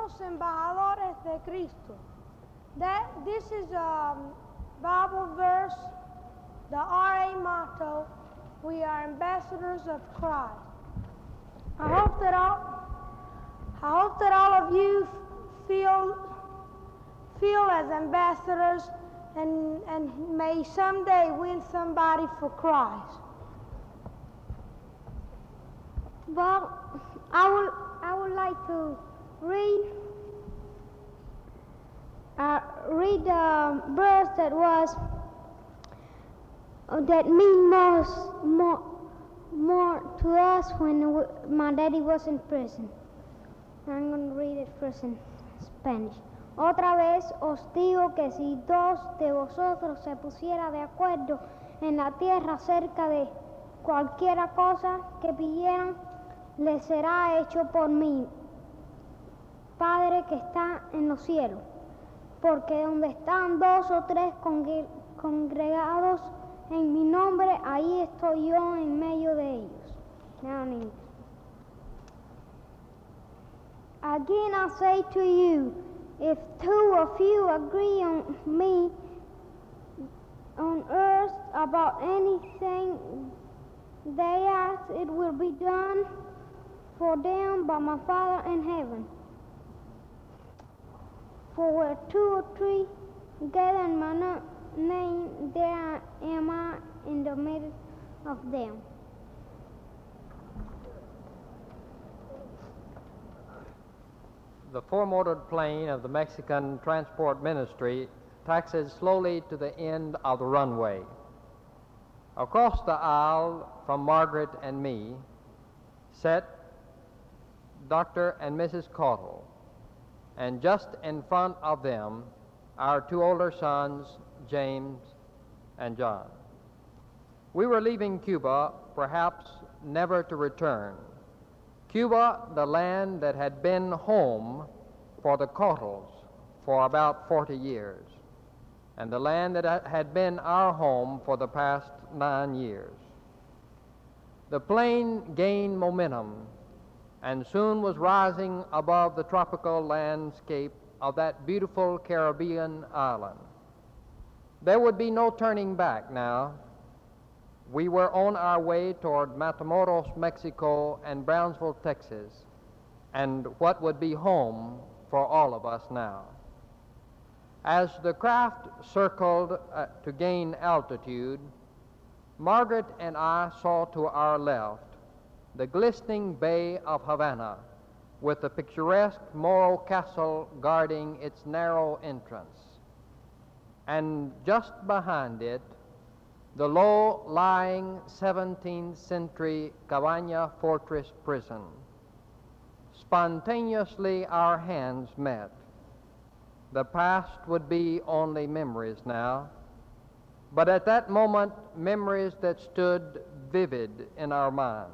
Somos embajadores de Cristo. This is a Bible verse, the RA motto, we are ambassadors of Christ. I hope that all of you feel as ambassadors and may someday win somebody for Christ. Well, I would like to read the verse that mean more to us when my daddy was in prison. I'm going to read it first in Spanish. Otra vez os digo que si dos de vosotros se pusiera de acuerdo en la tierra acerca de cualquiera cosa que pidieran, les será hecho por mí, Padre que está en los cielos. Porque donde están dos o tres congregados en mi nombre, ahí estoy yo en medio de ellos. Now in English. Again I say to you, if two of you agree on me on earth about anything they ask, it will be done for them by my Father in heaven. For where two or three gather in my name, there am I in the midst of them. The four-motored plane of the Mexican Transport Ministry taxis slowly to the end of the runway. Across the aisle from Margaret and me sat Dr. and Mrs. Caudle, and just in front of them, our two older sons, James and John. We were leaving Cuba, perhaps never to return. Cuba, the land that had been home for the Caudles for about 40 years, and the land that had been our home for the past 9 years. The plane gained momentum and soon was rising above the tropical landscape of that beautiful Caribbean island. There would be no turning back now. We were on our way toward Matamoros, Mexico, and Brownsville, Texas, and what would be home for all of us now. As the craft circled to gain altitude, Margaret and I saw to our left the glistening Bay of Havana, with the picturesque Morro Castle guarding its narrow entrance. And just behind it, the low-lying 17th century Cabaña Fortress prison. Spontaneously our hands met. The past would be only memories now, but at that moment, memories that stood vivid in our minds.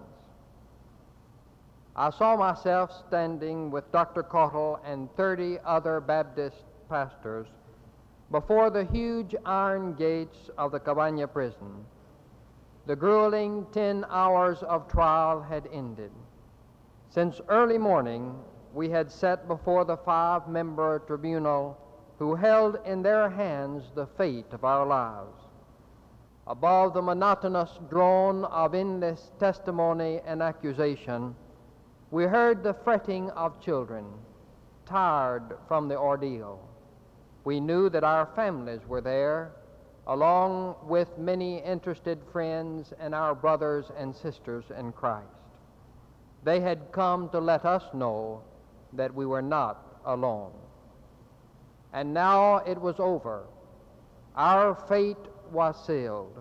I saw myself standing with Dr. Caudle and 30 other Baptist pastors before the huge iron gates of the Cabaña prison. The grueling 10 hours of trial had ended. Since early morning, we had sat before the 5-member tribunal who held in their hands the fate of our lives. Above the monotonous drone of endless testimony and accusation, we heard the fretting of children, tired from the ordeal. We knew that our families were there, along with many interested friends and our brothers and sisters in Christ. They had come to let us know that we were not alone. And now it was over. Our fate was sealed.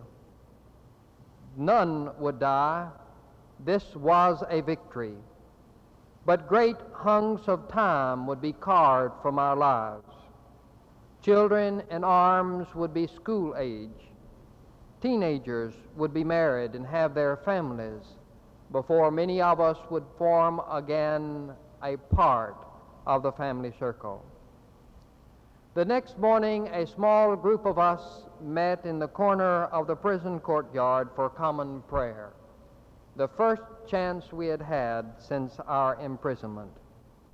None would die. This was a victory. But great hunks of time would be carved from our lives. Children in arms would be school age. Teenagers would be married and have their families before many of us would form again a part of the family circle. The next morning, a small group of us met in the corner of the prison courtyard for common prayer, the first chance we had had since our imprisonment.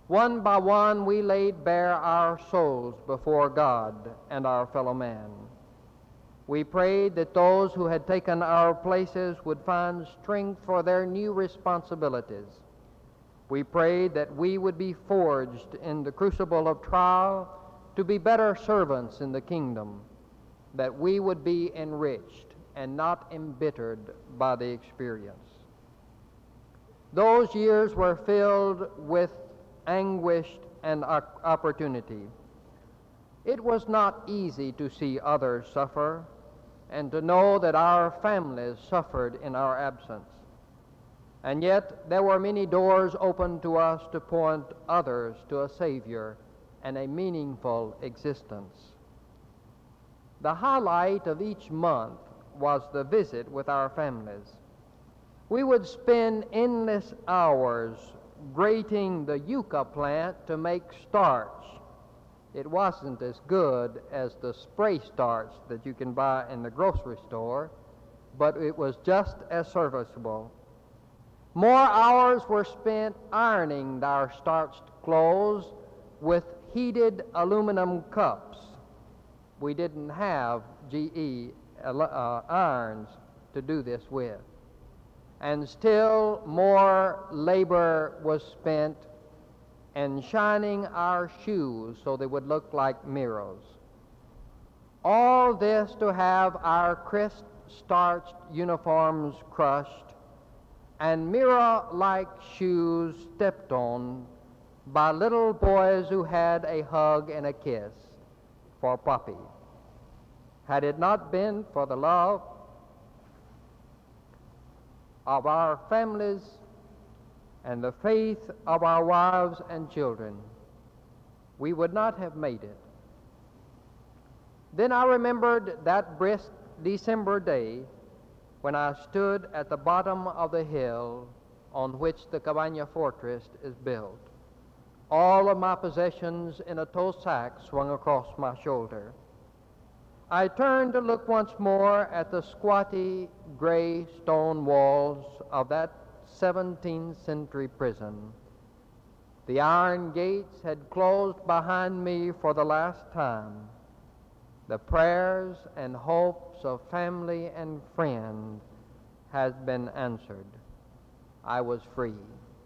One by one, we laid bare our souls before God and our fellow man. We prayed that those who had taken our places would find strength for their new responsibilities. We prayed that we would be forged in the crucible of trial to be better servants in the kingdom, that we would be enriched and not embittered by the experience. Those years were filled with anguish and opportunity. It was not easy to see others suffer and to know that our families suffered in our absence. And yet there were many doors open to us to point others to a Savior and a meaningful existence. The highlight of each month was the visit with our families. We would spend endless hours grating the yucca plant to make starch. It wasn't as good as the spray starch that you can buy in the grocery store, but it was just as serviceable. More hours were spent ironing our starched clothes with heated aluminum cups. We didn't have GE irons to do this with. And still more labor was spent in shining our shoes so they would look like mirrors. All this to have our crisp starched uniforms crushed and mirror-like shoes stepped on by little boys who had a hug and a kiss for Poppy. Had it not been for the love of our families and the faith of our wives and children, we would not have made it. Then I remembered that brisk December day when I stood at the bottom of the hill on which the Cabaña Fortress is built, all of my possessions in a tow sack swung across my shoulder. I turned to look once more at the squatty gray stone walls of that 17th century prison. The iron gates had closed behind me for the last time. The prayers and hopes of family and friend had been answered. I was free.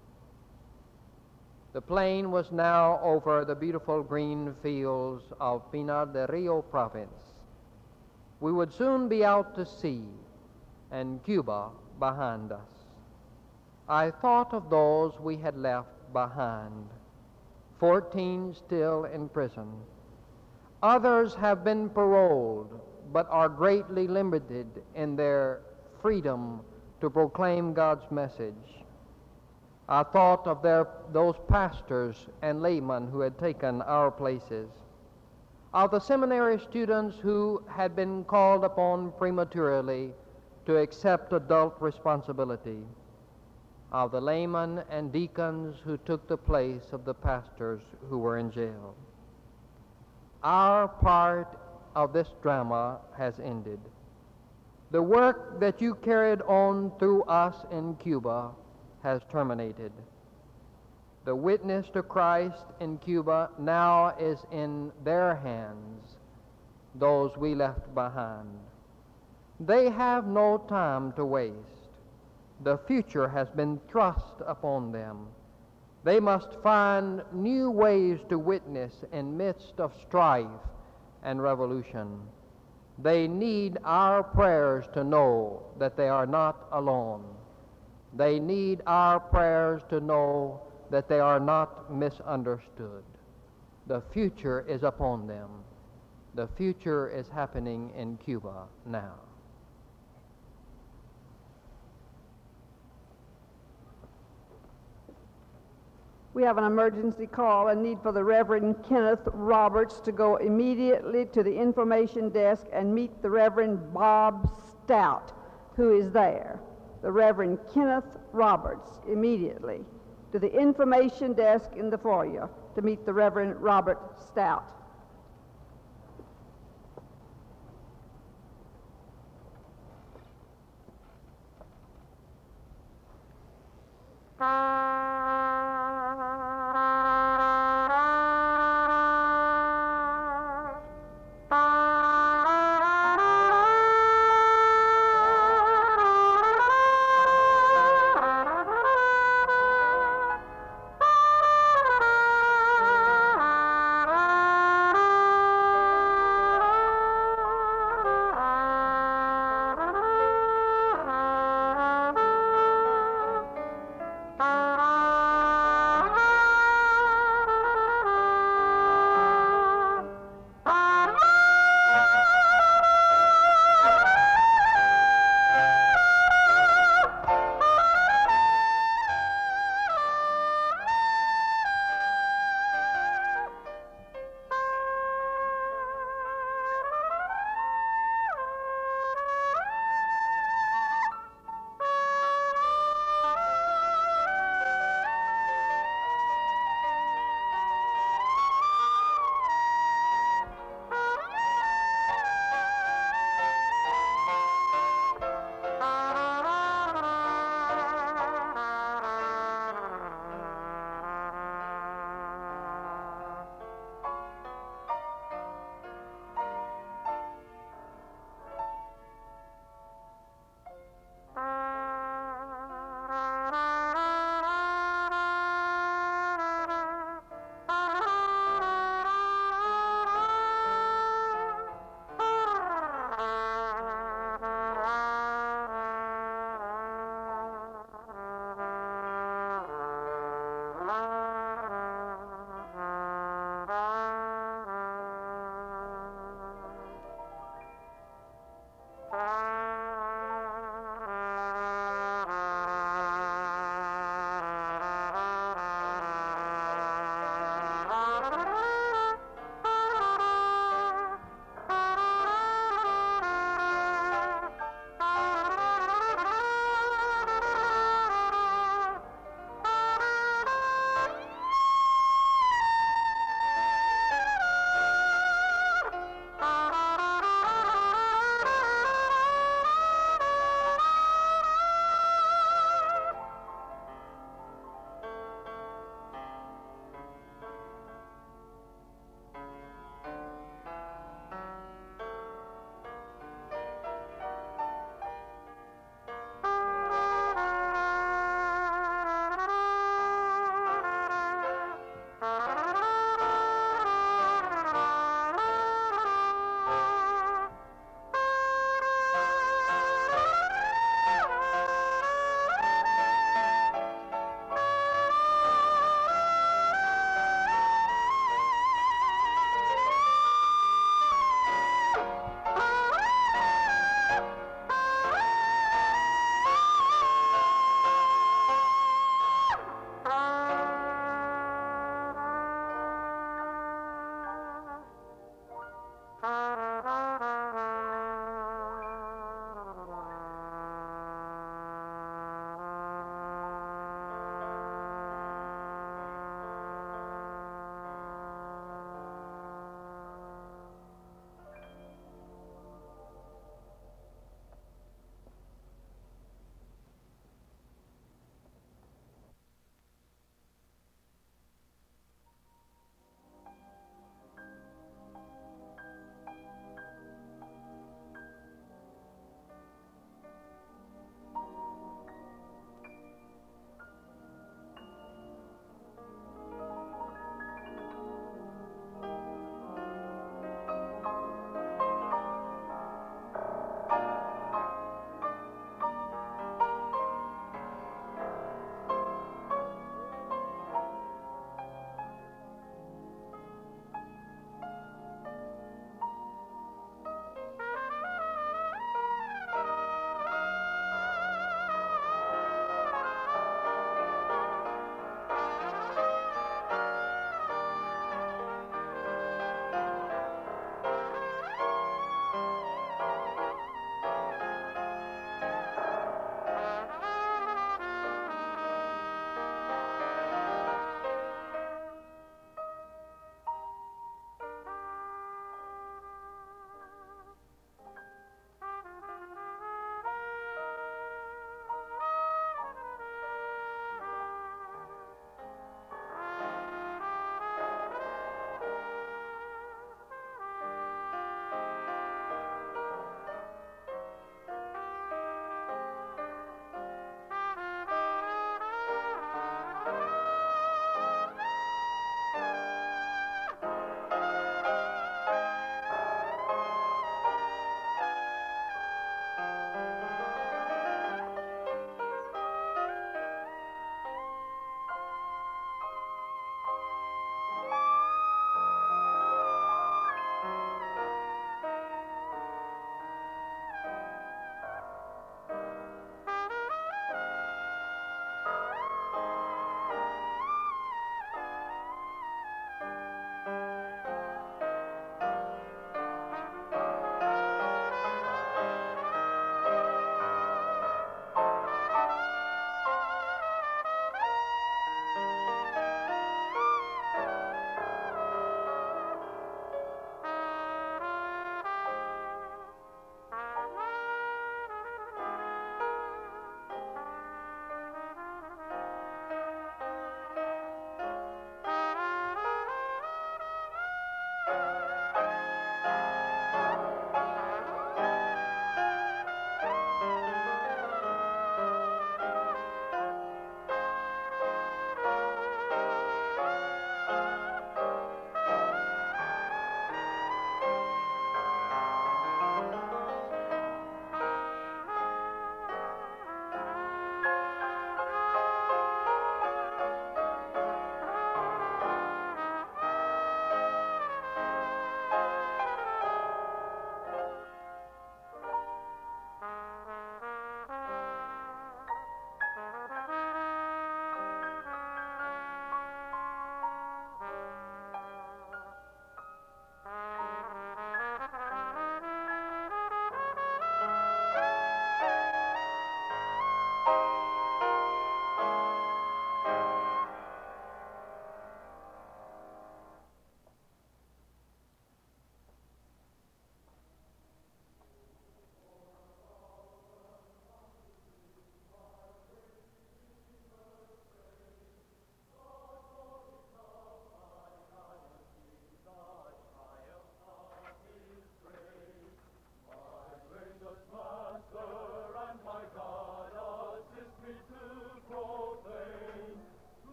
The plane was now over the beautiful green fields of Pinar del Rio province. We would soon be out to sea and Cuba behind us. I thought of those we had left behind, 14 still in prison. Others have been paroled, but are greatly limited in their freedom to proclaim God's message. I thought of those pastors and laymen who had taken our places, of the seminary students who had been called upon prematurely to accept adult responsibility, of the laymen and deacons who took the place of the pastors who were in jail. Our part of this drama has ended. The work that you carried on through us in Cuba has terminated. The witness to Christ in Cuba now is in their hands, those we left behind. They have no time to waste. The future has been thrust upon them. They must find new ways to witness in midst of strife and revolution. They need our prayers to know that they are not alone. They need our prayers to know that they are not misunderstood. The future is upon them. The future is happening in Cuba now. We have an emergency call, a need for the Reverend Kenneth Roberts to go immediately to the information desk and meet the Reverend Bob Stout, who is there. The Reverend Kenneth Roberts, immediately to the information desk in the foyer to meet the Reverend Robert Stout.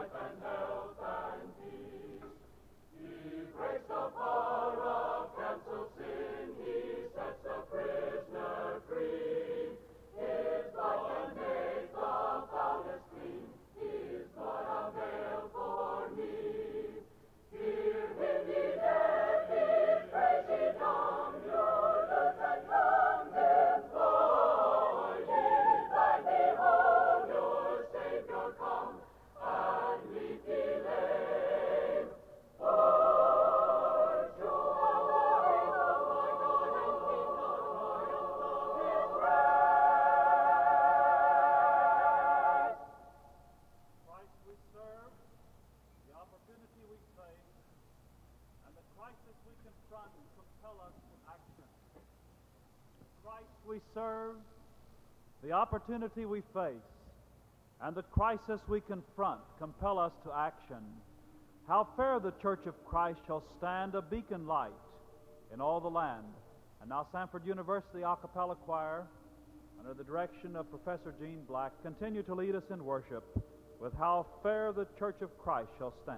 We serve, the opportunity we face, and the crisis we confront compel us to action. How fair the Church of Christ shall stand a beacon light in all the land. And now Samford University A Cappella Choir, under the direction of Professor Gene Black, continue to lead us in worship with How Fair the Church of Christ Shall Stand.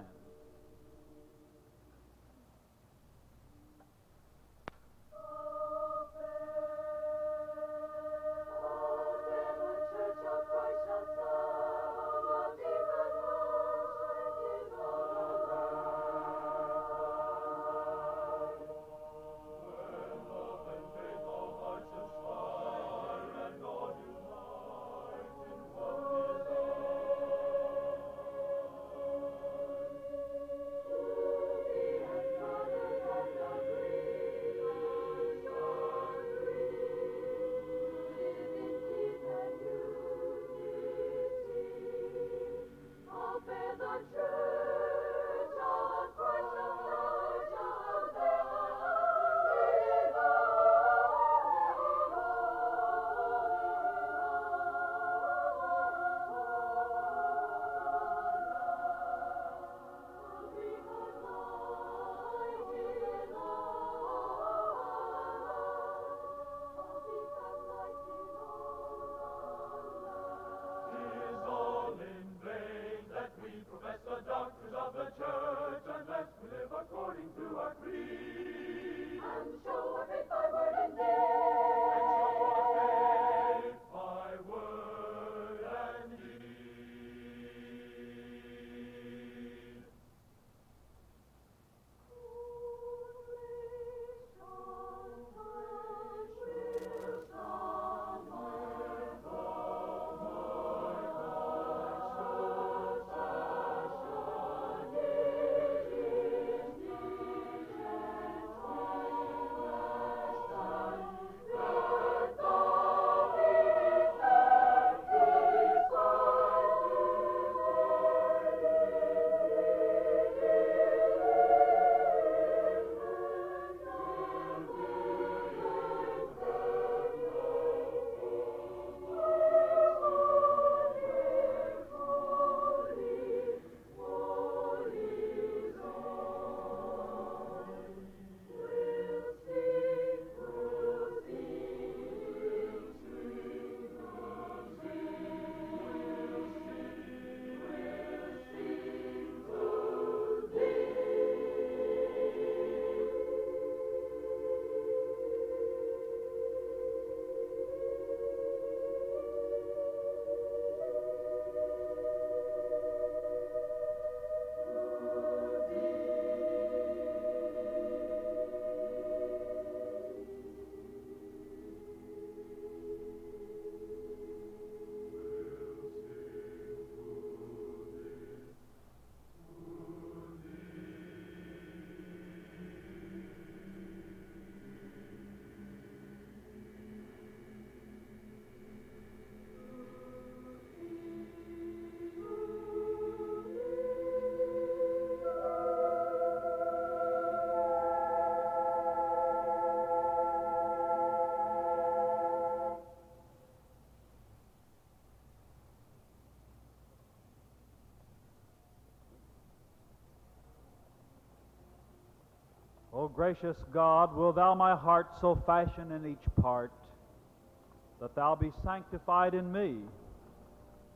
O gracious God, will thou my heart so fashion in each part, that thou be sanctified in me,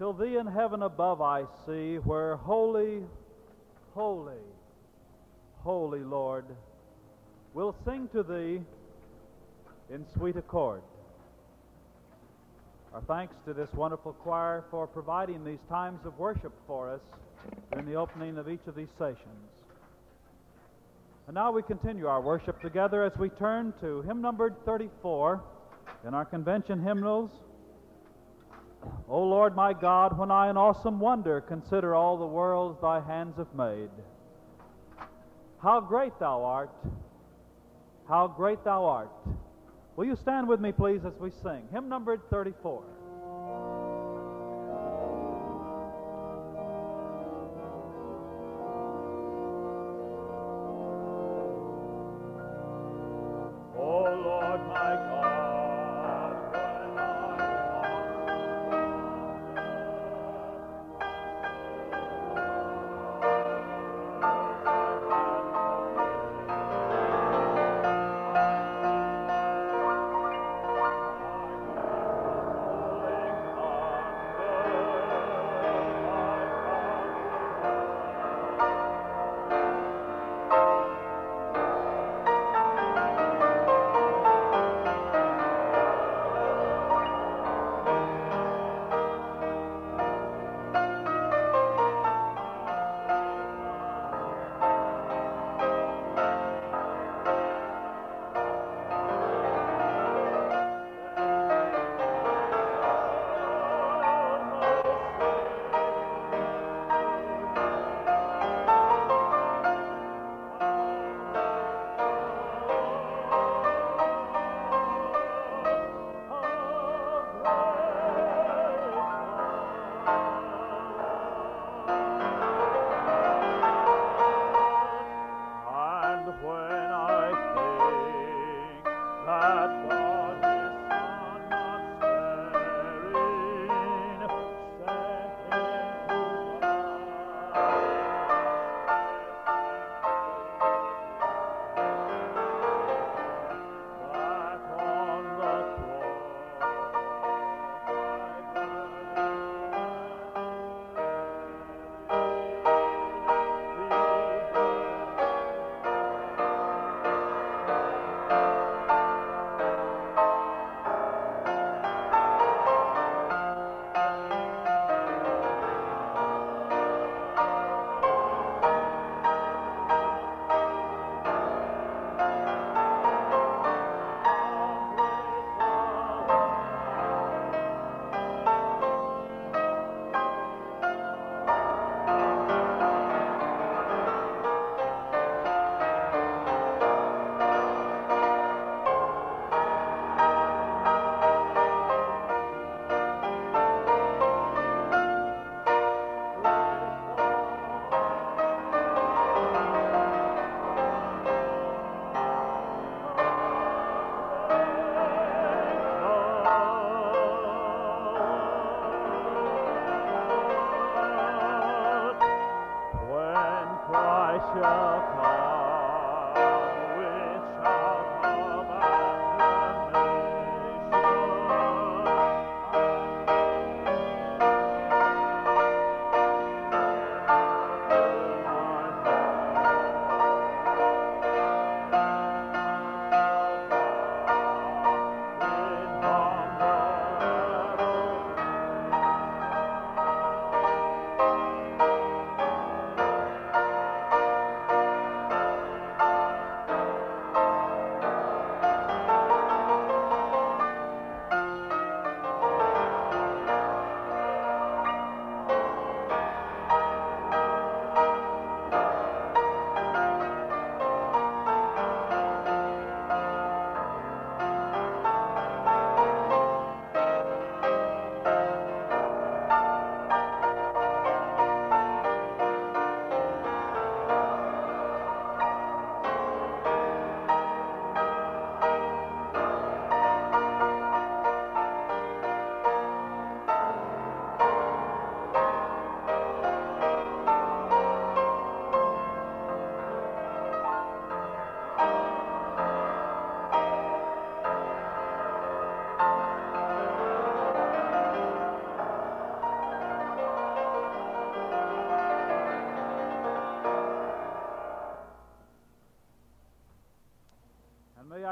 till thee in heaven above I see, where holy, holy, holy Lord, we'll sing to thee in sweet accord. Our thanks to this wonderful choir for providing these times of worship for us during the opening of each of these sessions. And now we continue our worship together as we turn to hymn number 34 in our convention hymnals. O Lord my God, when I in awesome wonder consider all the worlds thy hands have made, how great thou art, how great thou art. Will you stand with me, please, as we sing hymn number 34?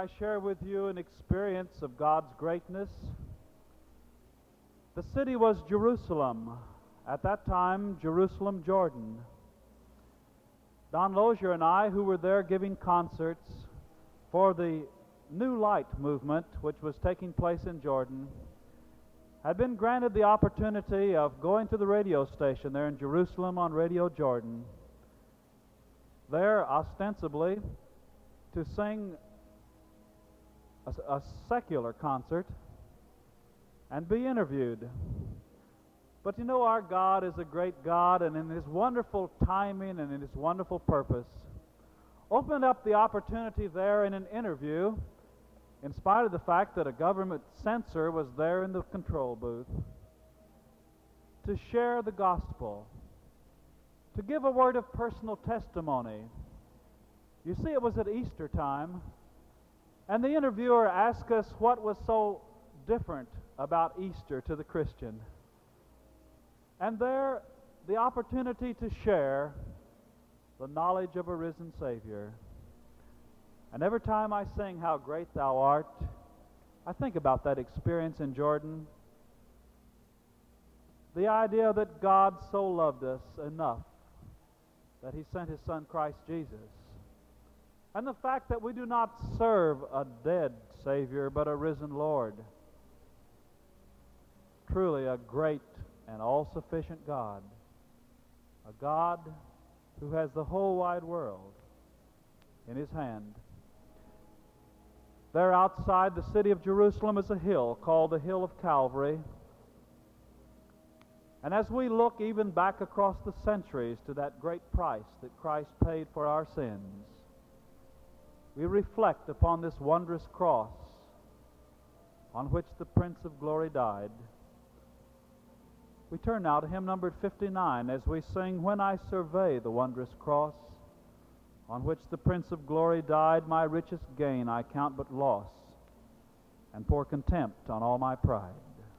I share with you an experience of God's greatness. The city was Jerusalem. At that time, Jerusalem, Jordan. Don Lozier and I, who were there giving concerts for the New Light movement, which was taking place in Jordan, had been granted the opportunity of going to the radio station there in Jerusalem on Radio Jordan, there ostensibly to sing a secular concert and be interviewed. But you know, our God is a great God, and in His wonderful timing and in His wonderful purpose, opened up the opportunity there in an interview, in spite of the fact that a government censor was there in the control booth, to share the gospel, to give a word of personal testimony. You see, it was at Easter time, and the interviewer asked us what was so different about Easter to the Christian. And there, the opportunity to share the knowledge of a risen Savior. And every time I sing How Great Thou Art, I think about that experience in Jordan. The idea that God so loved us enough that He sent His Son Christ Jesus. And the fact that we do not serve a dead Savior, but a risen Lord. Truly a great and all-sufficient God. A God who has the whole wide world in His hand. There outside the city of Jerusalem is a hill called the Hill of Calvary. And as we look even back across the centuries to that great price that Christ paid for our sins, we reflect upon this wondrous cross on which the Prince of Glory died. We turn now to hymn number 59 as we sing, When I Survey the Wondrous Cross, on which the Prince of Glory died, my richest gain I count but loss, and pour contempt on all my pride.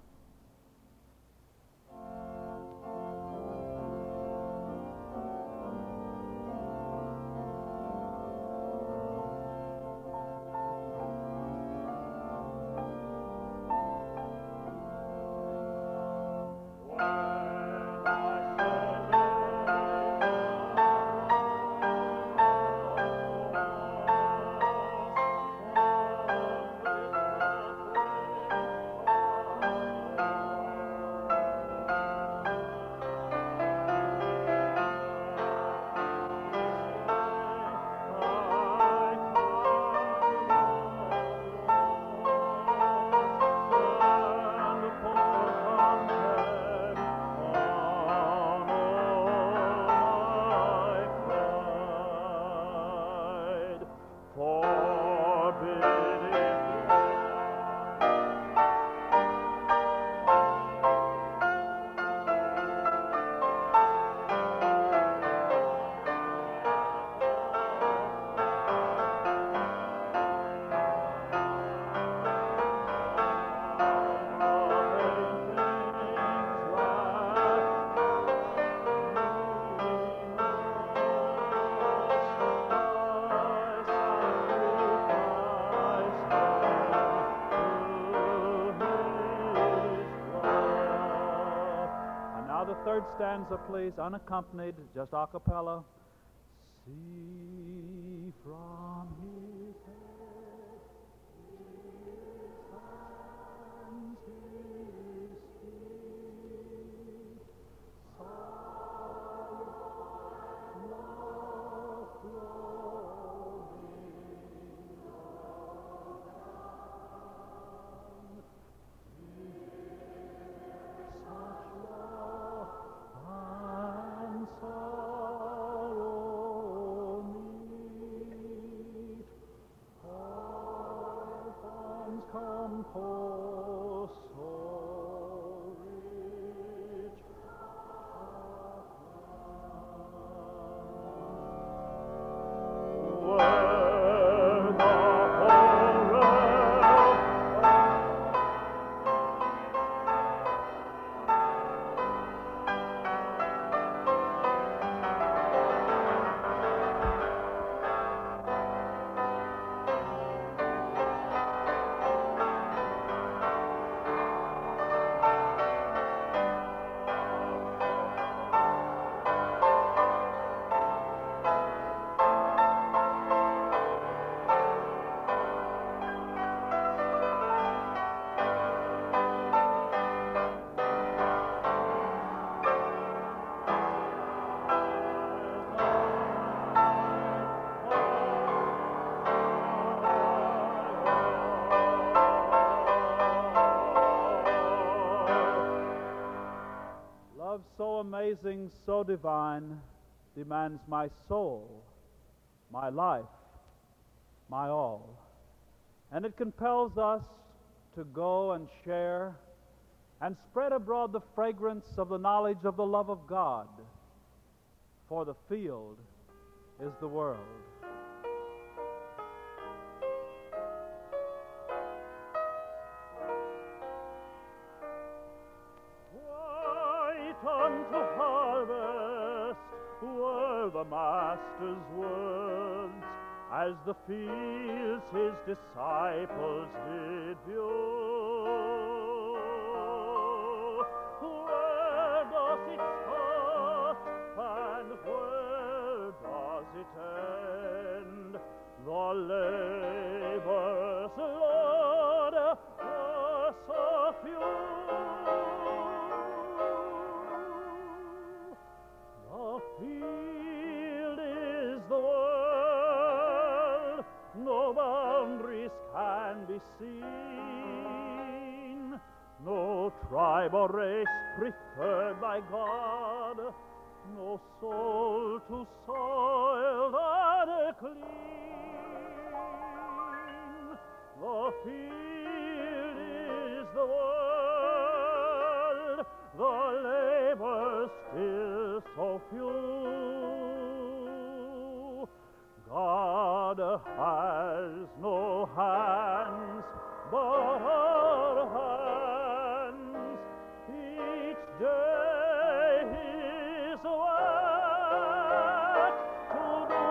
Third stanza, please, unaccompanied, just a cappella. See from His head, His hands, His feet, sorrow, love, glory, Love so amazing, so divine, demands my soul, my life, my all. And it compels us to go and share and spread abroad the fragrance of the knowledge of the love of God, for the field is the world. White unto harvest were the Master's words, as the fields his disciples did view. Where does it start and where does it end? The laborers, Lord, are so few. The field is the world, no boundaries can be seen, no tribe or race preferred by God, no soul too soiled and clean. The field is the world, the labor still so few. God has no hands but our hands, each day his work to do.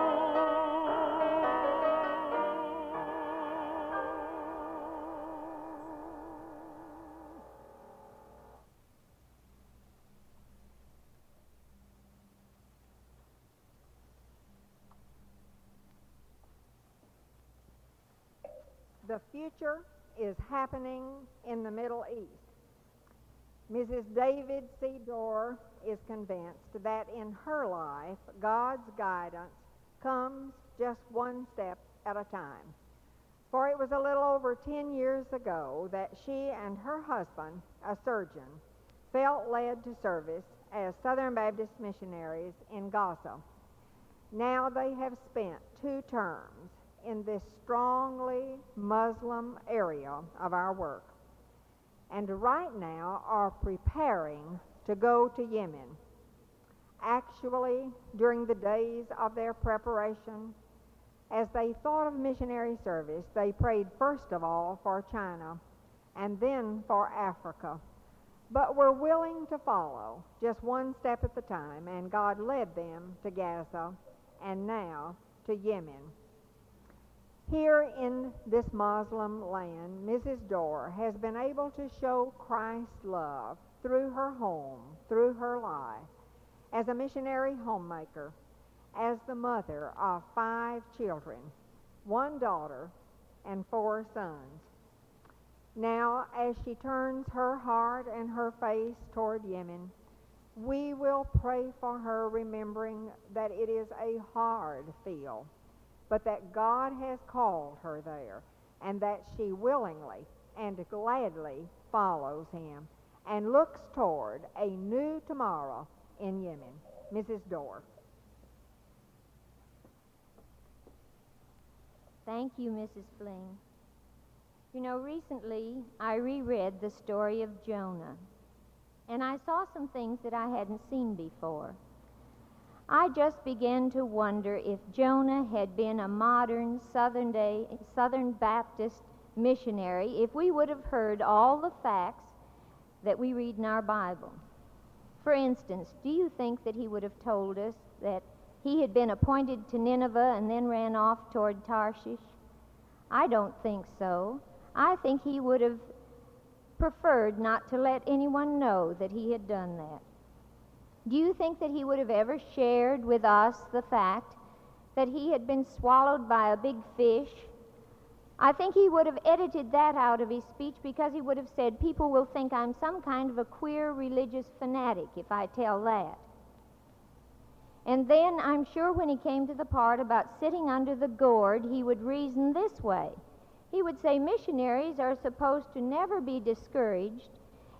The future is happening in the Middle East. Mrs. David C. Dorr is convinced that in her life, God's guidance comes just one step at a time. For it was a little over 10 years ago that she and her husband, a surgeon, felt led to service as Southern Baptist missionaries in Gaza. Now they have spent 2 terms in this strongly Muslim area of our work, and right now are preparing to go to Yemen. Actually, during the days of their preparation, as they thought of missionary service, they prayed first of all for China and then for Africa, but were willing to follow just one step at a time, and God led them to Gaza and now to Yemen. Here in this Muslim land, Mrs. Dorr has been able to show Christ's love through her home, through her life, as a missionary homemaker, as the mother of 5 children, 1 daughter and 4 sons. Now, as she turns her heart and her face toward Yemen, we will pray for her, remembering that it is a hard field, but that God has called her there, and that she willingly and gladly follows him and looks toward a new tomorrow in Yemen. Mrs. Dorr. Thank you, Mrs. Fling. You know, recently I reread the story of Jonah, and I saw some things that I hadn't seen before. I just began to wonder if Jonah had been a modern Southern Baptist missionary, if we would have heard all the facts that we read in our Bible. For instance, do you think that he would have told us that he had been appointed to Nineveh and then ran off toward Tarshish? I don't think so. I think he would have preferred not to let anyone know that he had done that. Do you think that he would have ever shared with us the fact that he had been swallowed by a big fish? I think he would have edited that out of his speech, because he would have said, people will think I'm some kind of a queer religious fanatic if I tell that. And then I'm sure when he came to the part about sitting under the gourd, he would reason this way. He would say missionaries are supposed to never be discouraged,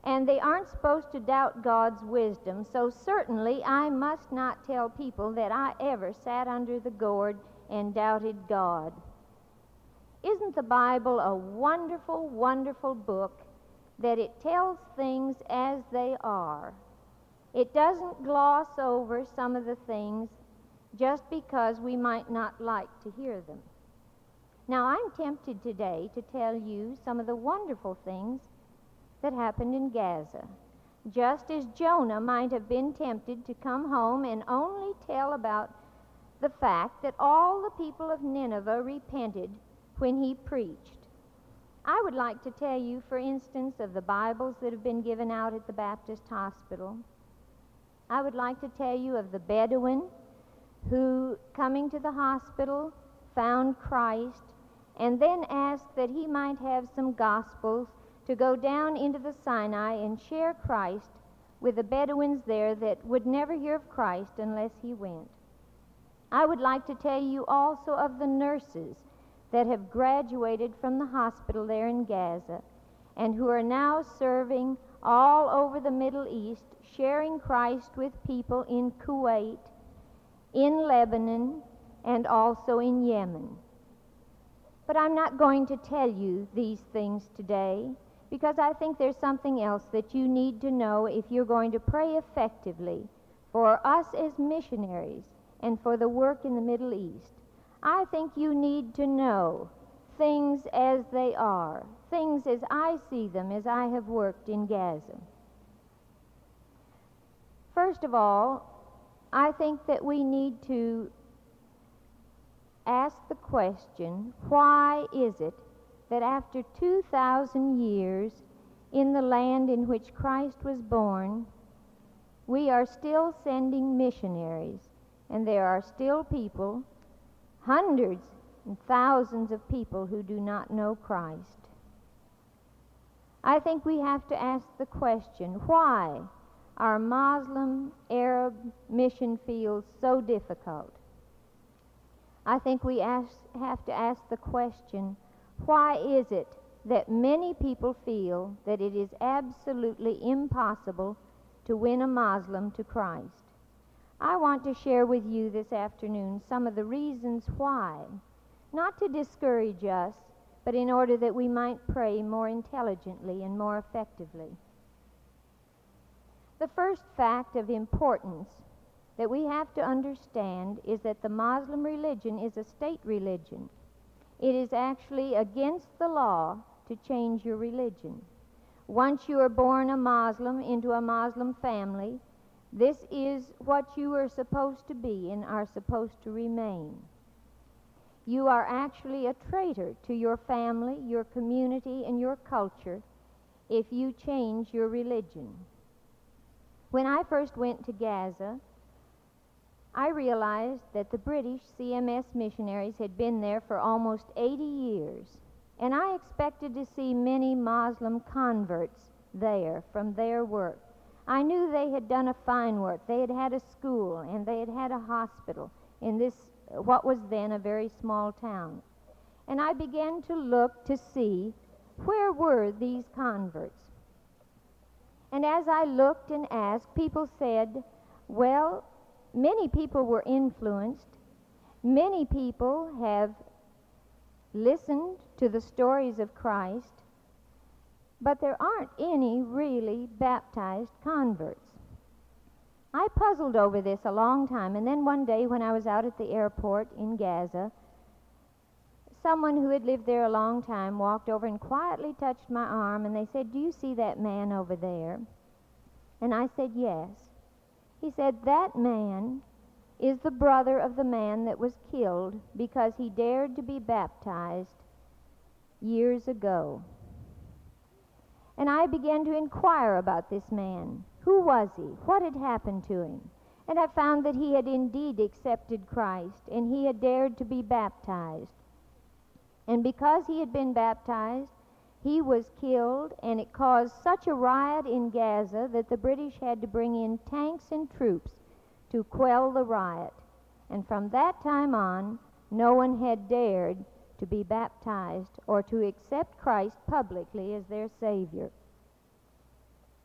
and they aren't supposed to doubt God's wisdom, so certainly I must not tell people that I ever sat under the gourd and doubted God. Isn't the Bible a wonderful, wonderful book that it tells things as they are? It doesn't gloss over some of the things just because we might not like to hear them. Now, I'm tempted today to tell you some of the wonderful things that happened in Gaza, just as Jonah might have been tempted to come home and only tell about the fact that all the people of Nineveh repented when he preached. I would like to tell you, for instance, of the Bibles that have been given out at the Baptist Hospital. I would like to tell you of the Bedouin who, coming to the hospital, found Christ and then asked that he might have some Gospels to go down into the Sinai and share Christ with the Bedouins there that would never hear of Christ unless he went. I would like to tell you also of the nurses that have graduated from the hospital there in Gaza and who are now serving all over the Middle East, sharing Christ with people in Kuwait, in Lebanon, and also in Yemen. But I'm not going to tell you these things today because I think there's something else that you need to know if you're going to pray effectively for us as missionaries and for the work in the Middle East. I think you need to know things as they are, things as I see them as I have worked in Gaza. First of all, I think that we need to ask the question, why is it that after 2,000 years in the land in which Christ was born, we are still sending missionaries, and there are still people, hundreds and thousands of people who do not know Christ? I think we have to ask the question, why are Muslim, Arab mission fields so difficult? I think we have to ask the question, why is it that many people feel that it is absolutely impossible to win a Muslim to Christ? I want to share with you this afternoon some of the reasons why, not to discourage us, but in order that we might pray more intelligently and more effectively. The first fact of importance that we have to understand is that the Muslim religion is a state religion. It is actually against the law to change your religion. Once you are born a Muslim into a Muslim family, this is what you are supposed to be and are supposed to remain. You are actually a traitor to your family, your community, and your culture if you change your religion. When I first went to Gaza, I realized that the British CMS missionaries had been there for almost 80 years, and I expected to see many Muslim converts there from their work. I knew they had done a fine work. They had had a school, and they had had a hospital in this, what was then a very small town. And I began to look to see where were these converts. And as I looked and asked, people said, well, many people were influenced. Many people have listened to the stories of Christ, but there aren't any really baptized converts. I puzzled over this a long time, and then one day when I was out at the airport in Gaza, someone who had lived there a long time walked over and quietly touched my arm, and they said, "Do you see that man over there?" And I said, "Yes." He said, "That man is the brother of the man that was killed because he dared to be baptized years ago." And I began to inquire about this man. Who was he? What had happened to him? And I found that he had indeed accepted Christ, and he had dared to be baptized. And because he had been baptized, he was killed, and it caused such a riot in Gaza that the British had to bring in tanks and troops to quell the riot. And from that time on, no one had dared to be baptized or to accept Christ publicly as their Savior.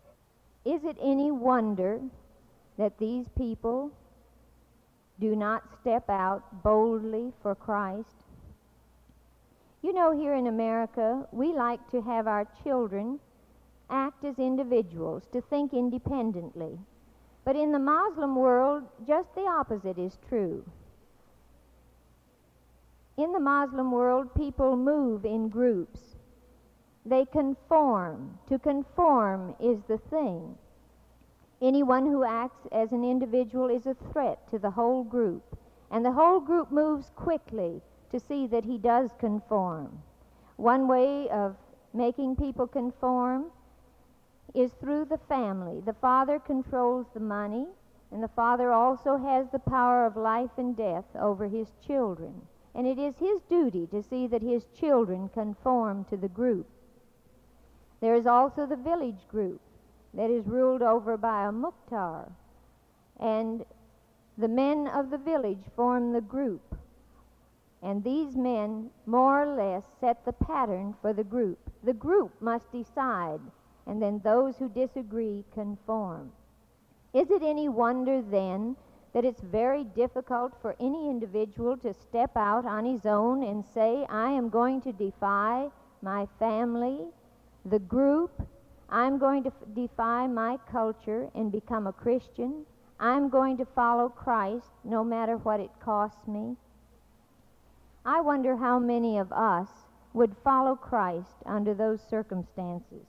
Is it any wonder that these people do not step out boldly for Christ? You know, here in America, we like to have our children act as individuals, to think independently. But in the Muslim world, just the opposite is true. In the Muslim world, people move in groups. They conform. To conform is the thing. Anyone who acts as an individual is a threat to the whole group, and the whole group moves quickly to see that he does conform. One way of making people conform is through the family. The father controls the money, and the father also has the power of life and death over his children. And it is his duty to see that his children conform to the group. There is also the village group that is ruled over by a mukhtar, and the men of the village form the group. And these men more or less set the pattern for the group. The group must decide, and then those who disagree conform. Is it any wonder then that it's very difficult for any individual to step out on his own and say, I am going to defy my family, the group, I'm going to defy my culture and become a Christian, I'm going to follow Christ no matter what it costs me? I wonder how many of us would follow Christ under those circumstances.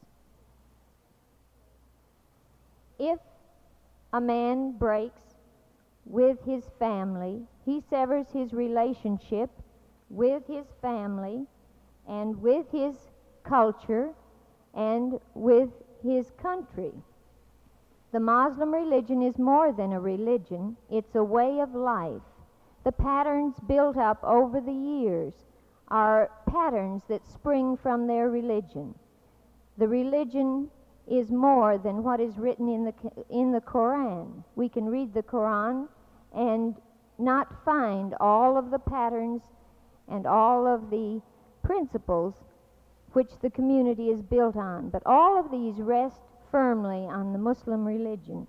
If a man breaks with his family, he severs his relationship with his family and with his culture and with his country. The Muslim religion is more than a religion, it's a way of life. The patterns built up over the years are patterns that spring from their religion. The religion is more than what is written in the Quran. We can read the Quran and not find all of the patterns and all of the principles which the community is built on, but all of these rest firmly on the Muslim religion.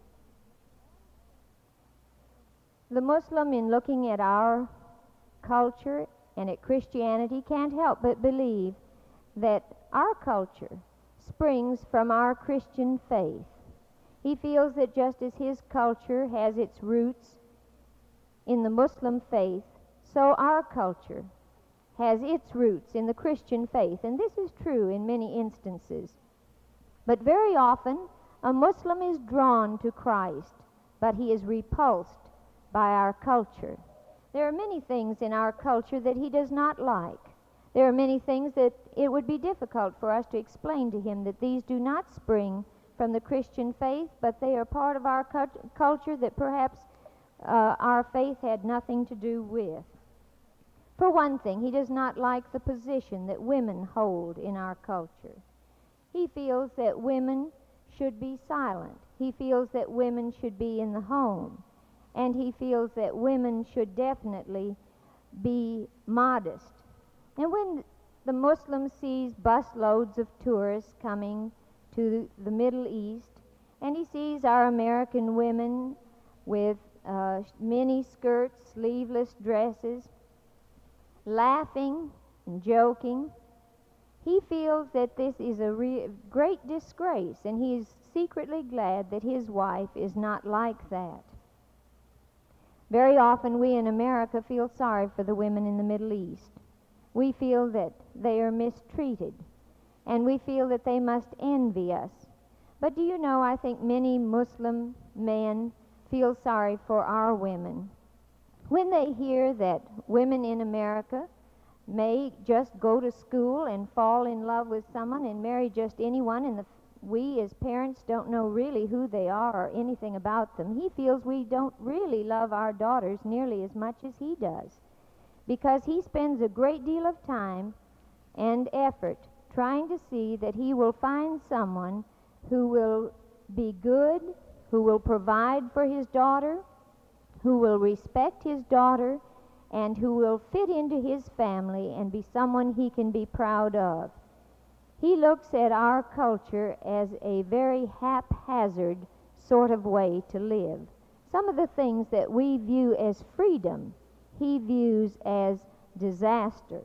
The Muslim, in looking at our culture and at Christianity, can't help but believe that our culture springs from our Christian faith. He feels that just as his culture has its roots in the Muslim faith, so our culture has its roots in the Christian faith, and this is true in many instances. But very often, a Muslim is drawn to Christ, but he is repulsed by our culture. There are many things in our culture that he does not like. There are many things that it would be difficult for us to explain to him that these do not spring from the Christian faith, but they are part of our culture that perhaps our faith had nothing to do with. For one thing, he does not like the position that women hold in our culture. He feels that women should be silent. He feels that women should be in the home. And he feels that women should definitely be modest. And when the Muslim sees busloads of tourists coming to the Middle East, and he sees our American women with mini skirts, sleeveless dresses, laughing and joking, he feels that this is a great disgrace, and he is secretly glad that his wife is not like that. Very often we in America feel sorry for the women in the Middle East. We feel that they are mistreated, and we feel that they must envy us. But do you know, I think many Muslim men feel sorry for our women. When they hear that women in America may just go to school and fall in love with someone and marry just anyone, and we as parents don't know really who they are or anything about them, he feels we don't really love our daughters nearly as much as he does, because he spends a great deal of time and effort trying to see that he will find someone who will be good, who will provide for his daughter, who will respect his daughter, and who will fit into his family and be someone he can be proud of. He looks at our culture as a very haphazard sort of way to live. Some of the things that we view as freedom, he views as disaster.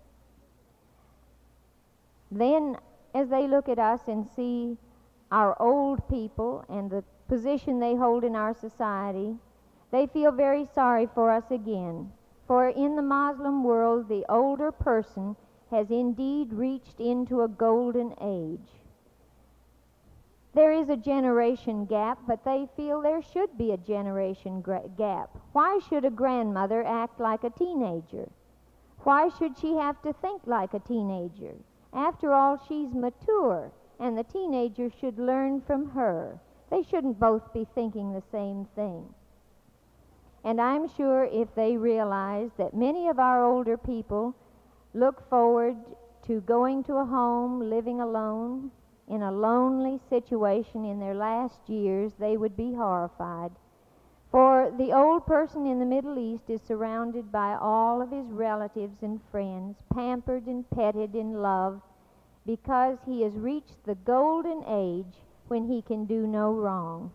Then, as they look at us and see our old people and the position they hold in our society, they feel very sorry for us again. For in the Muslim world, the older person has indeed reached into a golden age. There is a generation gap, but they feel there should be a generation gap. Why should a grandmother act like a teenager? Why should she have to think like a teenager? After all, she's mature, and the teenager should learn from her. They shouldn't both be thinking the same thing. And I'm sure if they realize that many of our older people look forward to going to a home, living alone, in a lonely situation in their last years, they would be horrified. For the old person in the Middle East is surrounded by all of his relatives and friends, pampered and petted and loved, because he has reached the golden age when he can do no wrong.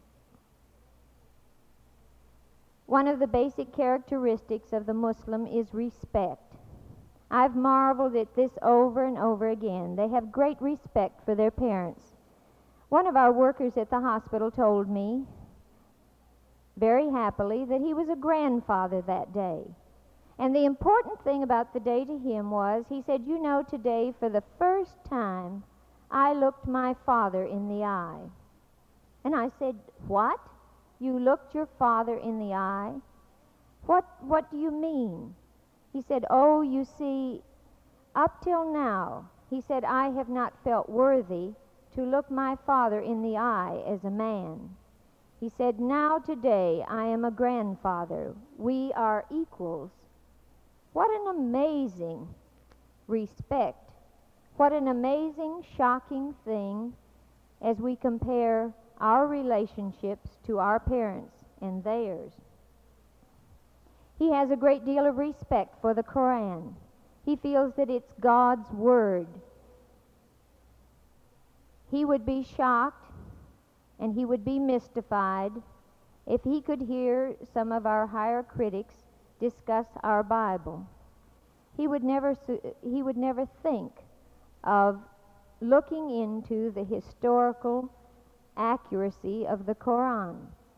One of the basic characteristics of the Muslim is respect. I've marveled at this over and over again. They have great respect for their parents. One of our workers at the hospital told me, very happily, that he was a grandfather that day. And the important thing about the day to him was, he said, you know, today for the first time, I looked my father in the eye. And I said, what? You looked your father in the eye? What do you mean? He said, oh, you see, up till now, he said, I have not felt worthy to look my father in the eye as a man. He said, now today I am a grandfather. We are equals. What an amazing respect. What an amazing, shocking thing as we compare our relationships to our parents and theirs. He has a great deal of respect for the Koran. He feels that it's God's word. He would be shocked and he would be mystified if he could hear some of our higher critics discuss our Bible. He would never think of looking into the historical accuracy of the Koran.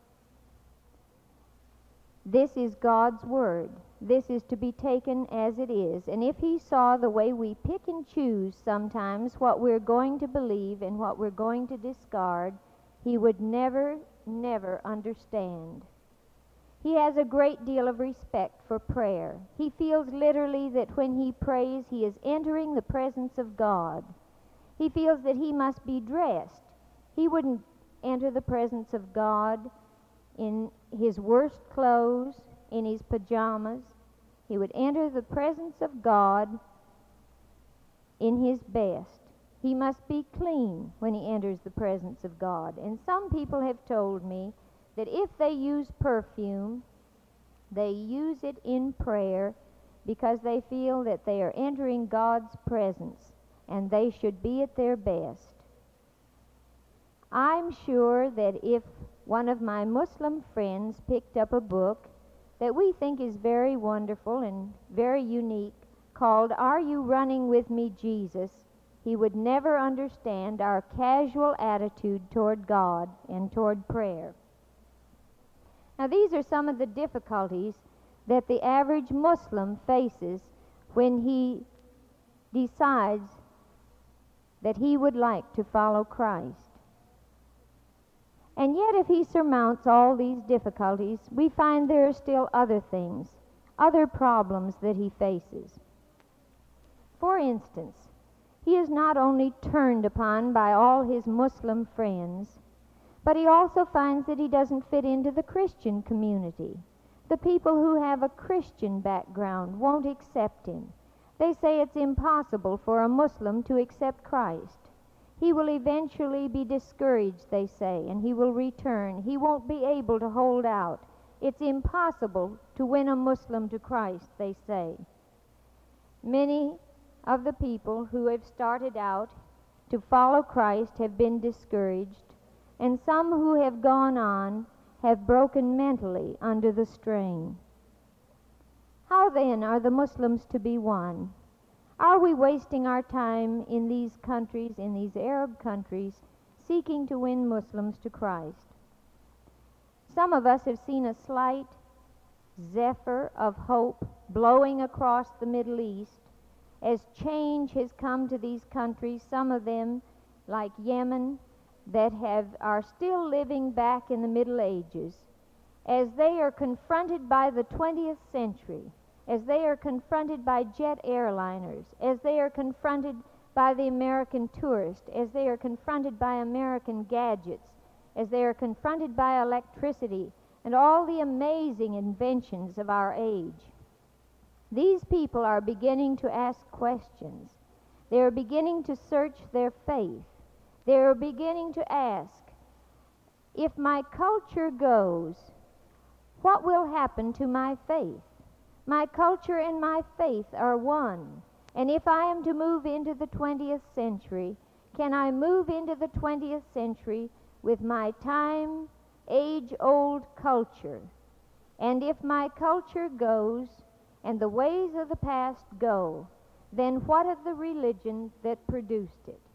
This is God's word. This is to be taken as it is. And if he saw the way we pick and choose sometimes what we're going to believe and what we're going to discard, he would never understand. He has a great deal of respect for prayer. He feels literally that when he prays, he is entering the presence of God. He feels that he must be dressed. He wouldn't enter the presence of God in his worst clothes, in his pajamas. He would enter the presence of God in his best. He must be clean when he enters the presence of God. And some people have told me that if they use perfume, they use it in prayer because they feel that they are entering God's presence and they should be at their best. I'm sure that if one of my Muslim friends picked up a book that we think is very wonderful and very unique called Are You Running With Me, Jesus?, he would never understand our casual attitude toward God and toward prayer. Now, these are some of the difficulties that the average Muslim faces when he decides that he would like to follow Christ. And yet, if he surmounts all these difficulties, we find there are still other things, other problems that he faces. For instance, he is not only turned upon by all his Muslim friends, but he also finds that he doesn't fit into the Christian community. The people who have a Christian background won't accept him. They say it's impossible for a Muslim to accept Christ. He will eventually be discouraged, they say, and he will return. He won't be able to hold out. It's impossible to win a Muslim to Christ, they say. Many of the people who have started out to follow Christ have been discouraged, and some who have gone on have broken mentally under the strain. How then are the Muslims to be won? Are we wasting our time in these countries, in these Arab countries, seeking to win Muslims to Christ? Some of us have seen a slight zephyr of hope blowing across the Middle East as change has come to these countries, some of them, like Yemen, that are still living back in the Middle Ages, as they are confronted by the 20th century, as they are confronted by jet airliners, as they are confronted by the American tourist, as they are confronted by American gadgets, as they are confronted by electricity and all the amazing inventions of our age. These people are beginning to ask questions. They are beginning to search their faith. They are beginning to ask, if my culture goes, what will happen to my faith? My culture and my faith are one. And if I am to move into the 20th century, can I move into the 20th century with my time, age-old culture? And if my culture goes, and the ways of the past go, then what of the religion that produced it?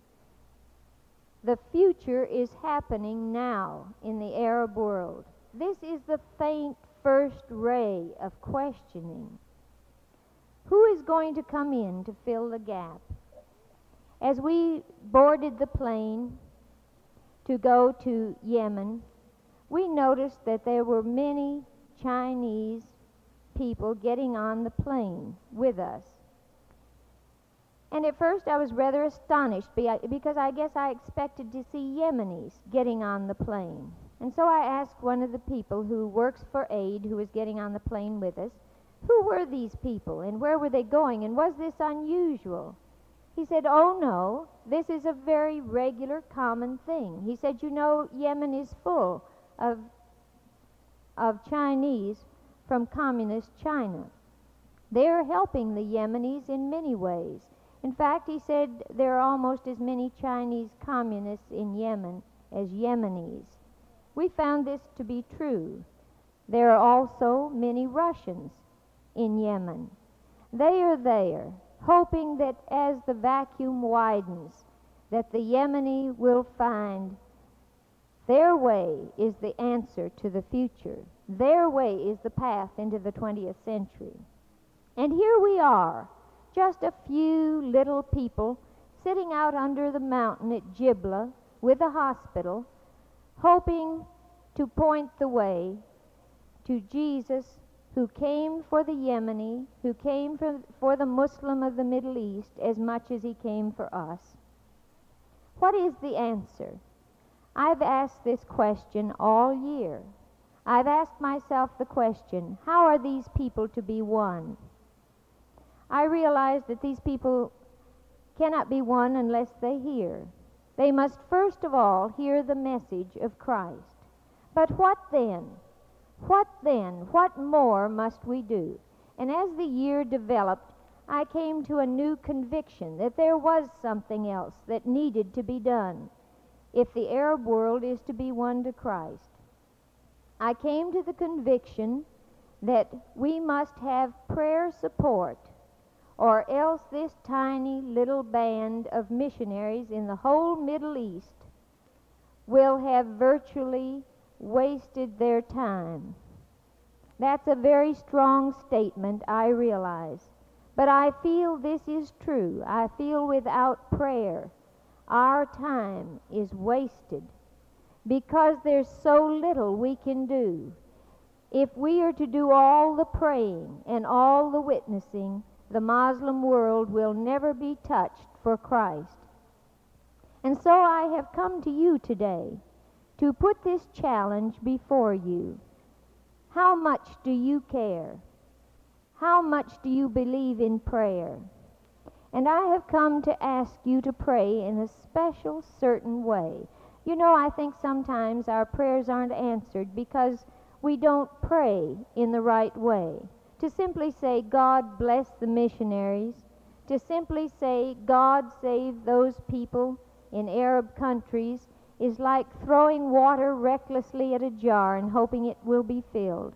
The future is happening now in the Arab world. This is the faint first ray of questioning. Who is going to come in to fill the gap? As we boarded the plane to go to Yemen, we noticed that there were many Chinese people getting on the plane with us. And at first I was rather astonished because I guess I expected to see Yemenis getting on the plane. And so I asked one of the people who works for aid, who was getting on the plane with us, who were these people and where were they going and was this unusual? He said, oh no, this is a very regular, common thing. He said, you know, Yemen is full of Chinese from communist China. They are helping the Yemenis in many ways. In fact, he said there are almost as many Chinese communists in Yemen as Yemenis. We found this to be true. There are also many Russians in Yemen. They are there, hoping that as the vacuum widens, that the Yemeni will find their way is the answer to the future. Their way is the path into the 20th century. And here we are, just a few little people sitting out under the mountain at Jibla with a hospital, hoping to point the way to Jesus, who came for the Yemeni, who came for the Muslim of the Middle East as much as he came for us. What is the answer? I've asked this question all year. I've asked myself the question, how are these people to be won? I realize that these people cannot be won unless they hear. They must first of all hear the message of Christ. But what then? What then? What more must we do? And as the year developed, I came to a new conviction that there was something else that needed to be done if the Arab world is to be won to Christ. I came to the conviction that we must have prayer support, or else this tiny little band of missionaries in the whole Middle East will have virtually wasted their time. That's a very strong statement, I realize. But I feel this is true. I feel without prayer, our time is wasted because there's so little we can do. If we are to do all the praying and all the witnessing, the Muslim world will never be touched for Christ. And so I have come to you today to put this challenge before you. How much do you care? How much do you believe in prayer? And I have come to ask you to pray in a special, certain way. You know, I think sometimes our prayers aren't answered because we don't pray in the right way. To simply say, God bless the missionaries, to simply say, God save those people in Arab countries, is like throwing water recklessly at a jar and hoping it will be filled.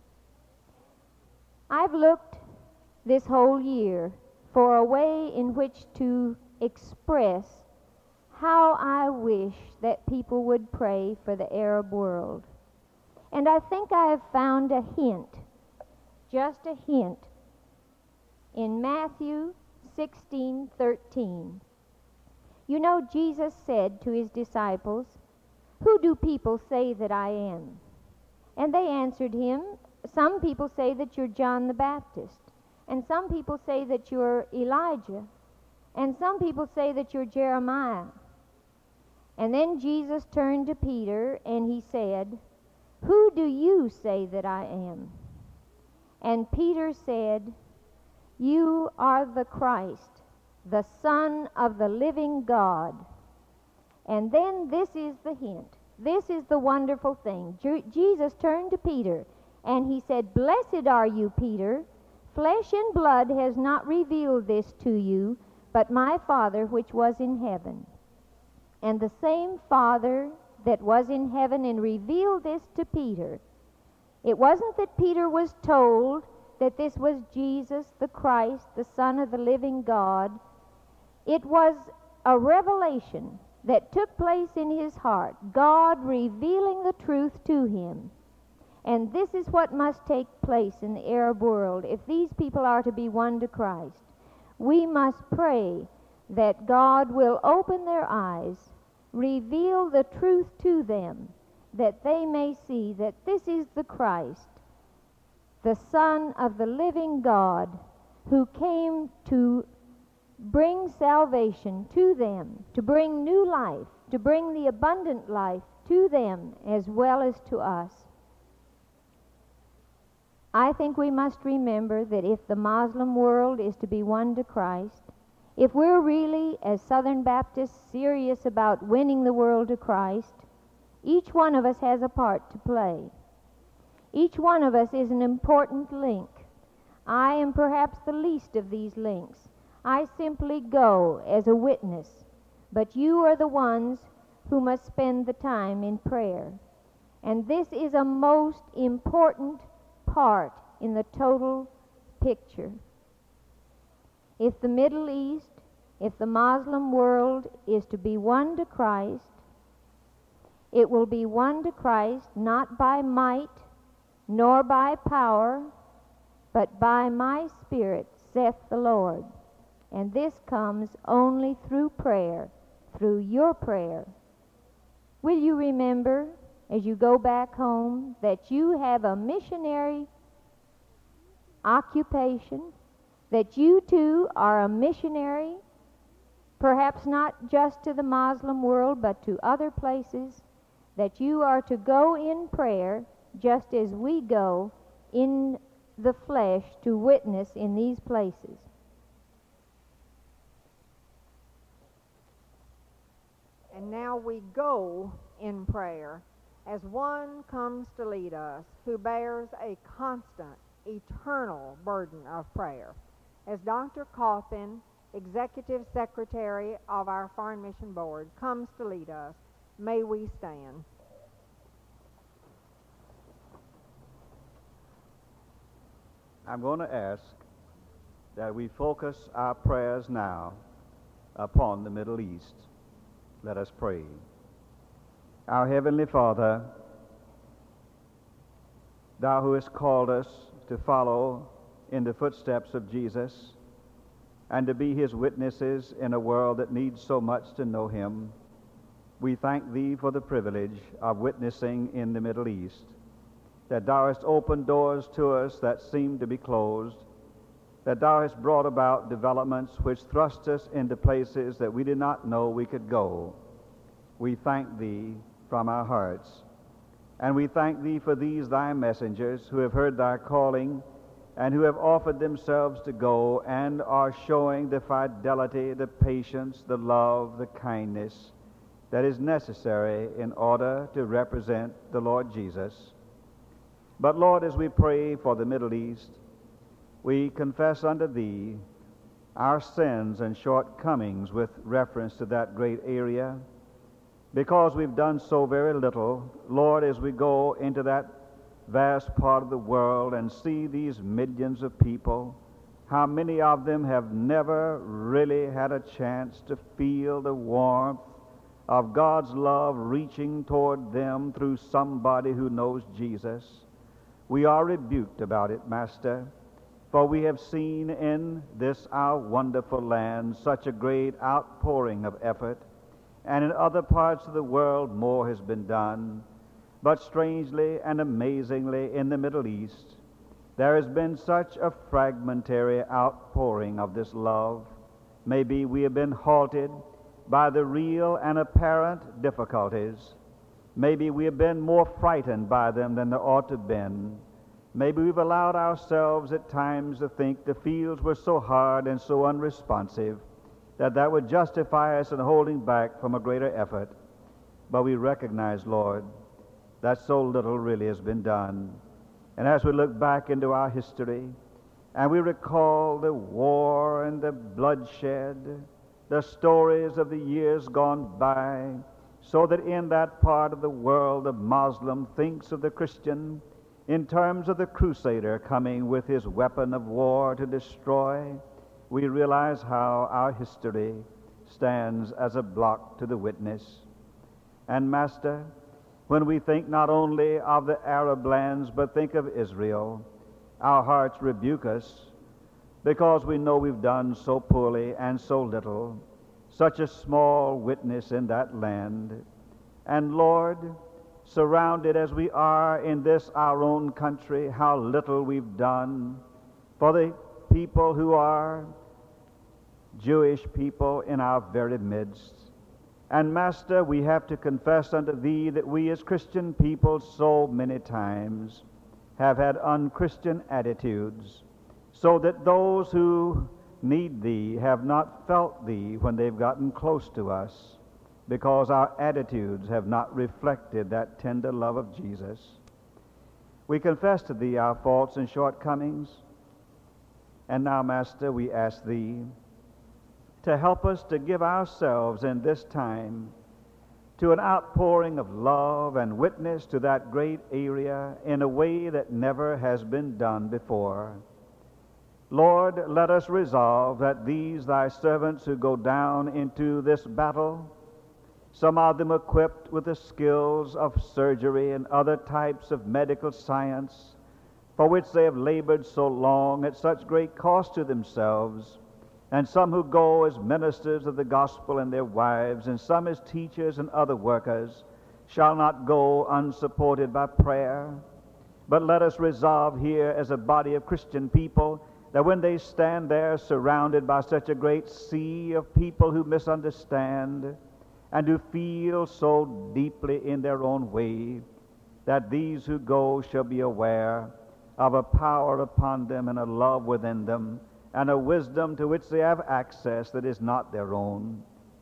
I've looked this whole year for a way in which to express how I wish that people would pray for the Arab world. And I think I have found a hint, just a hint, in Matthew 16:13. You know, Jesus said to his disciples, "Who do people say that I am?" And they answered him, "Some people say that you're John the Baptist, and some people say that you're Elijah, and some people say that you're Jeremiah." And then Jesus turned to Peter and he said, "Who do you say that I am?" And Peter said, "You are the Christ, the Son of the living God." And then this is the hint. This is the wonderful thing. Jesus turned to Peter and he said, "Blessed are you, Peter. Flesh and blood has not revealed this to you, but my Father which was in heaven." And the same Father that was in heaven and revealed this to Peter. It wasn't that Peter was told that this was Jesus, the Christ, the Son of the living God. It was a revelation that took place in his heart, God revealing the truth to him. And this is what must take place in the Arab world if these people are to be won to Christ. We must pray that God will open their eyes, reveal the truth to them, that they may see that this is the Christ, the Son of the living God, who came to bring salvation to them, to bring new life, to bring the abundant life to them as well as to us. I think we must remember that if the Muslim world is to be won to Christ, if we're really, as Southern Baptists, serious about winning the world to Christ, each one of us has a part to play. Each one of us is an important link. I am perhaps the least of these links. I simply go as a witness, but you are the ones who must spend the time in prayer. And this is a most important part in the total picture. If the Middle East, if the Muslim world is to be won to Christ, it will be won to Christ not by might nor by power, but by my Spirit, saith the Lord. And this comes only through prayer, through your prayer. Will you remember, as you go back home, that you have a missionary occupation, that you too are a missionary, perhaps not just to the Muslim world, but to other places, that you are to go in prayer just as we go in the flesh to witness in these places. And now we go in prayer as one comes to lead us, who bears a constant, eternal burden of prayer. As Dr. Coffin, Executive Secretary of our Foreign Mission Board, comes to lead us, may we stand. I'm going to ask that we focus our prayers now upon the Middle East. Let us pray. Our Heavenly Father, Thou who hast called us to follow in the footsteps of Jesus and to be His witnesses in a world that needs so much to know Him, we thank Thee for the privilege of witnessing in the Middle East, that Thou hast opened doors to us that seemed to be closed, that Thou hast brought about developments which thrust us into places that we did not know we could go. We thank Thee from our hearts. And we thank Thee for these Thy messengers who have heard Thy calling and who have offered themselves to go and are showing the fidelity, the patience, the love, the kindness that is necessary in order to represent the Lord Jesus. But Lord, as we pray for the Middle East, we confess unto Thee our sins and shortcomings with reference to that great area. Because we've done so very little, Lord, as we go into that vast part of the world and see these millions of people, how many of them have never really had a chance to feel the warmth of God's love reaching toward them through somebody who knows Jesus. We are rebuked about it, Master, for we have seen in this our wonderful land such a great outpouring of effort, and in other parts of the world more has been done. But strangely and amazingly in the Middle East, there has been such a fragmentary outpouring of this love. Maybe we have been halted by the real and apparent difficulties. Maybe we have been more frightened by them than there ought to have been. Maybe we've allowed ourselves at times to think the fields were so hard and so unresponsive that would justify us in holding back from a greater effort. But we recognize, Lord, that so little really has been done. And as we look back into our history and we recall the war and the bloodshed, the stories of the years gone by, so that in that part of the world the Muslim thinks of the Christian in terms of the crusader coming with his weapon of war to destroy, we realize how our history stands as a block to the witness. And Master, when we think not only of the Arab lands but think of Israel, our hearts rebuke us because we know we've done so poorly and so little, such a small witness in that land. And Lord, surrounded as we are in this our own country, how little we've done for the people who are Jewish people in our very midst. And Master, we have to confess unto Thee that we as Christian people so many times have had unchristian attitudes, so that those who need Thee have not felt Thee when they've gotten close to us, because our attitudes have not reflected that tender love of Jesus. We confess to Thee our faults and shortcomings, and now, Master, we ask Thee to help us to give ourselves in this time to an outpouring of love and witness to that great area in a way that never has been done before. Lord, let us resolve that these Thy servants who go down into this battle, some of them equipped with the skills of surgery and other types of medical science, for which they have labored so long at such great cost to themselves, and some who go as ministers of the gospel and their wives, and some as teachers and other workers, shall not go unsupported by prayer. But let us resolve here as a body of Christian people that when they stand there surrounded by such a great sea of people who misunderstand and who feel so deeply in their own way, that these who go shall be aware of a power upon them and a love within them and a wisdom to which they have access that is not their own.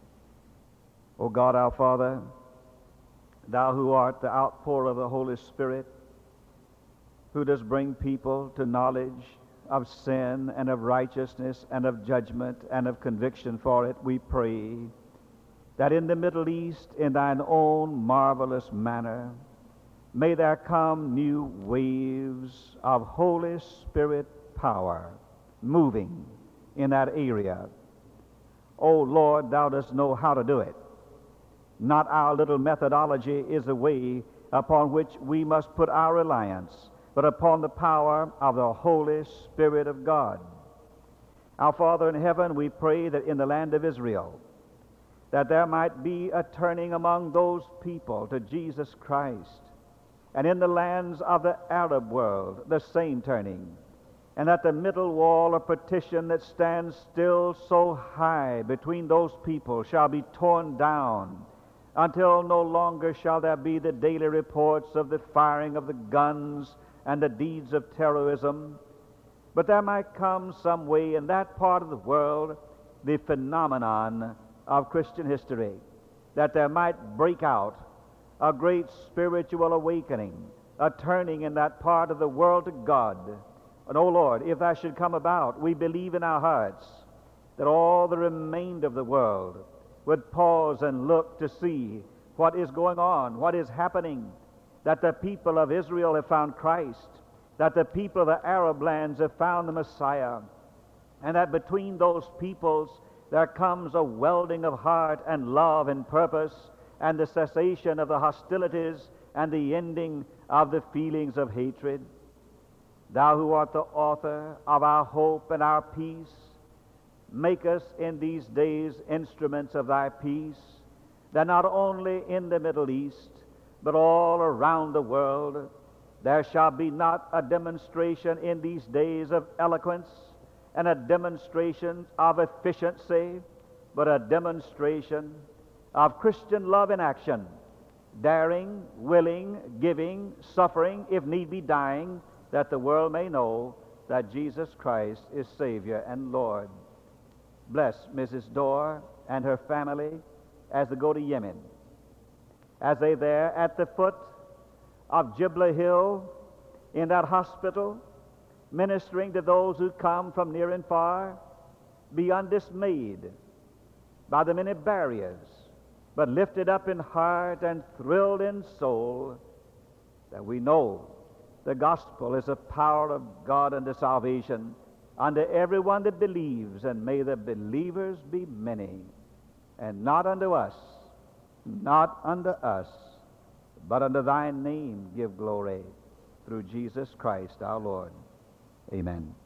O God, our Father, Thou who art the outpourer of the Holy Spirit, who does bring people to knowledge of sin and of righteousness and of judgment and of conviction for it, we pray that in the Middle East, in Thine own marvelous manner, may there come new waves of Holy Spirit power moving in that area. Oh Lord, Thou dost know how to do it. Not our little methodology is the way upon which we must put our reliance, but upon the power of the Holy Spirit of God. Our Father in heaven, we pray that in the land of Israel, that there might be a turning among those people to Jesus Christ, and in the lands of the Arab world, the same turning, and that the middle wall of partition that stands still so high between those people shall be torn down, until no longer shall there be the daily reports of the firing of the guns and the deeds of terrorism, but there might come some way in that part of the world the phenomenon of Christian history, that there might break out a great spiritual awakening, a turning in that part of the world to God. And, oh Lord, if that should come about, we believe in our hearts that all the remainder of the world would pause and look to see what is going on, what is happening, that the people of Israel have found Christ, that the people of the Arab lands have found the Messiah, and that between those peoples there comes a welding of heart and love and purpose, and the cessation of the hostilities and the ending of the feelings of hatred. Thou who art the author of our hope and our peace, make us in these days instruments of thy peace, that not only in the Middle East, but all around the world, there shall be not a demonstration in these days of eloquence and a demonstration of efficiency, but a demonstration of Christian love in action, daring, willing, giving, suffering, if need be dying, that the world may know that Jesus Christ is Savior and Lord. Bless Mrs. Dorr and her family as they go to Yemen. As they there at the foot of Gibla Hill in that hospital, ministering to those who come from near and far, be undismayed by the many barriers, but lifted up in heart and thrilled in soul, that we know the gospel is the power of God unto salvation unto everyone that believes, and may the believers be many, and not unto us, but unto thy name give glory, through Jesus Christ our Lord. Amen.